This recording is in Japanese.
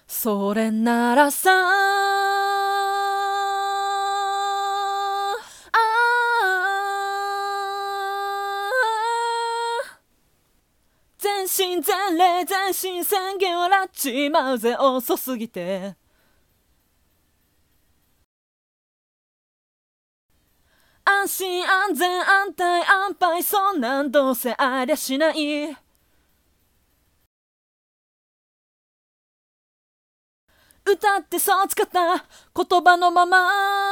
それならさ全身全霊全身宣言笑っちまうぜ遅すぎて安心安全安泰安牌そんなんどうせありゃしない歌ってそう使った言葉のまま